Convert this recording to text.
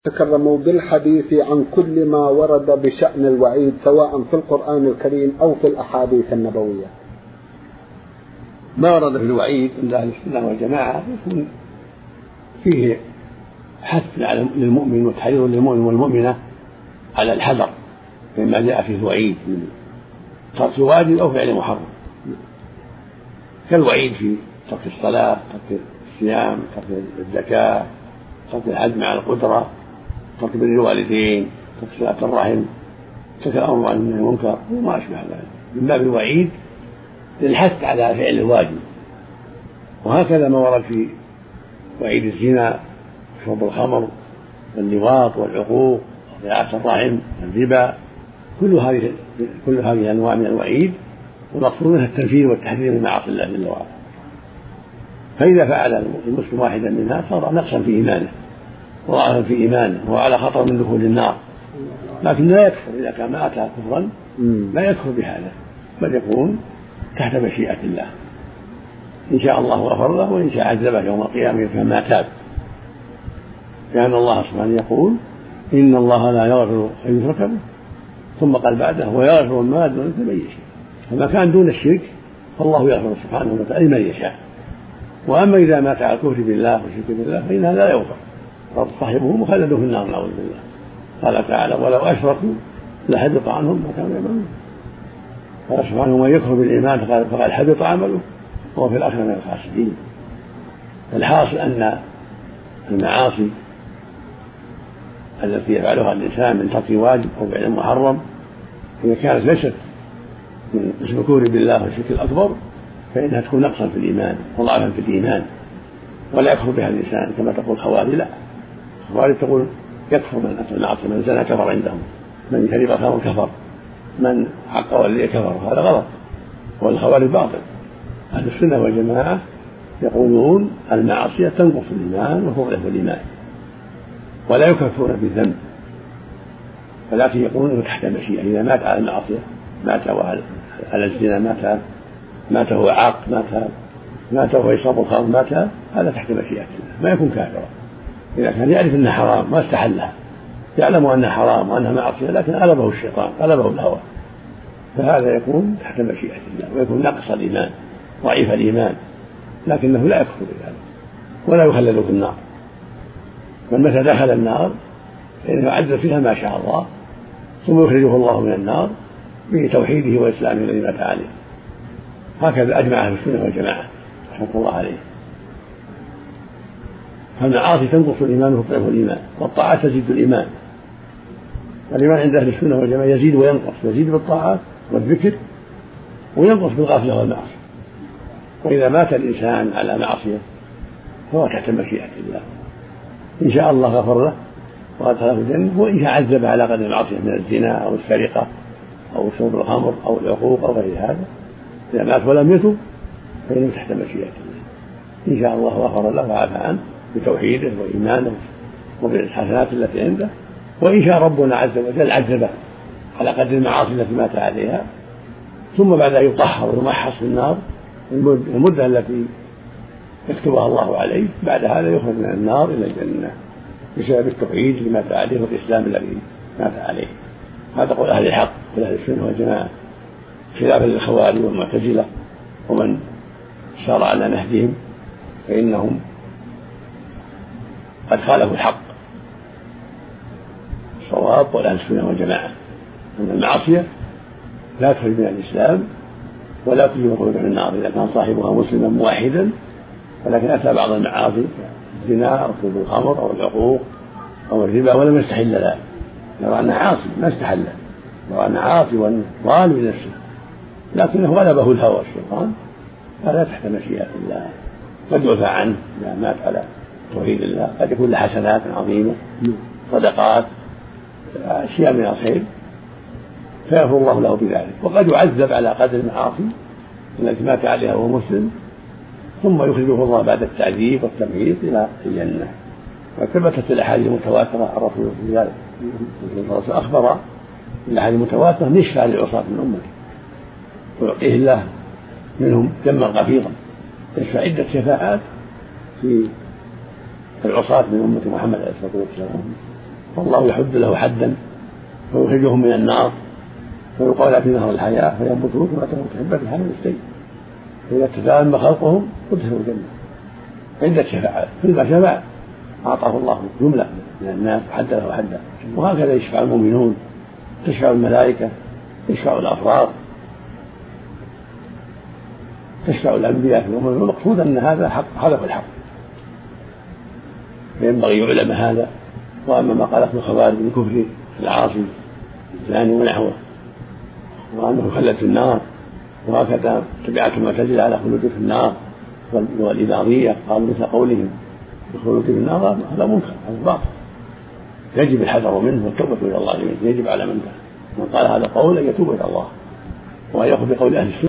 تكرموا بالحديث عن كل ما ورد بشأن الوعيد سواء في القرآن الكريم أو في الأحاديث النبوية. ما ورد في الوعيد عند أهل السنة والجماعة يكون فيه حث للمؤمن وتحرير للمؤمن والمؤمنة على الحذر مما جاء فيه الوعيد من ترك واجب أو فعل محرم، كالوعيد في ترك الصلاة، ترك الصيام، ترك الزكاة، ترك الحج مع القدرة، ترك بر الوالدين، ترك صلة الرحم، ترك الأمر عن المنكر وما أشبه ذلك من باب الوعيد للحث على فعل الواجب. وهكذا ما ورد في وعيد الزنا وشرب الخمر واللواط والعقوق وقطيعة الرحم والربا، كل هذه أنواع من الوعيد، والمقصود منها التنفير والتحذير من معاصي الله جل وعلا. فإذا فعل المسلم واحدا منها صار نقصا في إيمانه وضعفا في إيمانه وهو على خطر من دخول النار، لكن لا يكفر إذا كان ما أتى كفرا، لا يكفر بهذا، بل يكون تحت مشيئة الله، إن شاء الله غفر له وإن شاء عذبه يوم القيامة كما تاب، لأن الله سبحانه يقول إن الله لا يغفر أن يشرك به، ثم قال بعده ويغفر ما دون ذلك لمن يشاء. فما كان دون الشرك فالله يغفر سبحانه وتعالى لمن يشاء، وأما إذا مات على الكفر بالله والشرك بالله فإنها لا يغفر، صاحبه مخلد في النار نعوذ بالله. قال تعالى ولو أشركوا لحبط عنهم ما كانوا يعملون. قال سبحانه ومن يكفر بالإيمان فقد حبط عمله وهو في الآخرة من الخاسرين. الحاصل أن المعاصي التي يفعلها الإنسان من ترك واجب أو فعل محرم إذا كانت ليست من الكفر بالله والشرك الأكبر فإنها تكون نقصا في الإيمان وضعفا في الإيمان، ولا يكفر بها الإنسان كما تقول الخوارج. لا، الخوارج تقول يكفر من أتى المعصية، من زنى كفر عندهم، من شرب الخمر كفر، من حق ولي كفر، هذا غلط والخوارج باطل. أهل السنة والجماعة يقولون المعصية تنقص الإيمان وتضعف الإيمان ولا يكفرون بالذنب، ولكن يقولون تحت مشيئة. إذا مات على المعصية، مات على الزنا، مات هو عاق، مات هو يشرب الخمر، مات هذا تحت مشيئة الله، ما يكون كافرا. إذا كان يعرف أنها حرام ما استحلها، يعلم أنها حرام وأنها معصية لكن غلبه الشيطان غلبه الهوى، فهذا يكون تحت مشيئة الله ويكون ناقص الإيمان ضعيف الإيمان، لكنه لا يكفر بذلك ولا يخلد في النار، من متى دخل النار فإنه يعذب فيها ما شاء الله ثم يخرجه الله من النار بتوحيده وإسلامه الذي مات عليه. هكذا أجمع أهل السنة والجماعة رحمة الله عليه. فالمعاصي تنقص الإيمان وتضعف الإيمان، والطاعات تزيد الإيمان. الإيمان عند أهل السنة والجماعة يزيد وينقص، يزيد بالطاعات والذكر وينقص بالغفلة والمعصية. وإذا مات الإنسان على معصية فهو تحت مشيئة الله، إن شاء الله غفر له وأدخله الجنة، وإن شاء عذب على قدر المعصية من الزنا أو السرقة أو شرب الخمر أو العقوق أو غير هذا. إذا مات ولم يتب فإنه تحت مشيئة الله، إن شاء الله غفر له وعفى عنه بتوحيده وإيمانه وبالحسنات التي عنده، وإن شاء ربنا عز وجل عذبه على قدر المعاصي التي مات عليها، ثم بعد أن يطهر ويمحص في النار المدة التي يكتبها الله عليه، بعد هذا يخرج من النار إلى الجنة بسبب التوحيد اللي مات عليه والإسلام الذي مات عليه. هذا قول أهل الحق وأهل السنة والجماعة، خلافا للخوارج والمعتزلة ومن سار على نهجهم، فإنهم قد خالفوا الحق. الصواب قول أهل السنة والجماعة أن المعصية لا تخرج من الإسلام ولا تخرج من النار إذا كان صاحبها مسلما موحدا، ولكن أتى بعض المعاصي الزنا أو شرب الخمر أو العقوق أو الربا ولم يستحل ذلك، لو أنه عاصي ما استحل، لو أنه عاصي وضال بنفسه لكنه غلبه الهوى والشيطان، هذا تحت مشيئة الله، قد يعفى عنه إذا مات على توحيد الله، قد يكون له حسنات عظيمة صدقات أشياء من الخير فيغفر الله له بذلك، وقد يعذب على قدر المعاصي التي مات عليها وهو مسلم ثم يخرجه الله بعد التعذيب والتمهيد إلى الجنة. وثبتت الأحاديث المتواترة عن رسول الله صلى الله عليه وسلم أخبر في الأحاديث المتواترة نشفى للعصاة من أمته ويعطيه الله منهم جما غفيرا، يشفى عدة شفاعات في العصاة من أمة محمد عليه الصلاة والسلام، والله يحد له حدا فيخرجهم من النار فيقال في نهر الحياة فينبتون كما تحب في حمل السيل فإذا تتأمل خلقهم ادخلوا الجنة عدة شفاعات كل ما شفع أعطاه الله جملة من الناس حد له حدا وهكذا يشفع المؤمنون تشفع الملائكة تشفع الأفراد تشفع الأنبياء المقصود أن هذا هدف الحق فينبغي يعلم هذا. وأما ما قالته الخوارج من كفر العاصي الزاني ونحوه وأنه خلد في النار وهكذا تبعت المعتزلة على خلود في النار والإباضية قالوا مثل قولهم الخلود في النار هذا منكر هذا باطل يجب الحذر منه والتوبة إلى الله منه يجب على من قال هذا قول أن يتوب إلى الله ويأخذ بقول أهل السنة